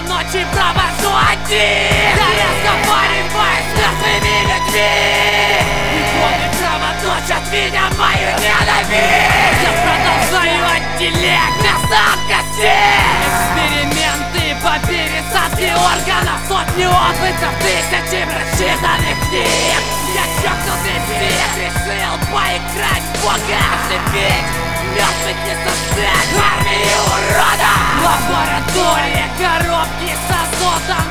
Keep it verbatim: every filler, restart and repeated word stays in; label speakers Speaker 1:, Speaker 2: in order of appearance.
Speaker 1: ночи провожу один, я разговариваю с мертвыми людьми. Иконы кровоточат меня, мою ненависть. Я продолжаю отделять мясо от костей. Эксперименты по пересадке органов, сотни опытов, тысячи прочитанных книг. Я чокнутый псих, решил поиграть в Бога, ошибить. Мертвых не создать, армию уродов. Лаборатория, коробки с азотом.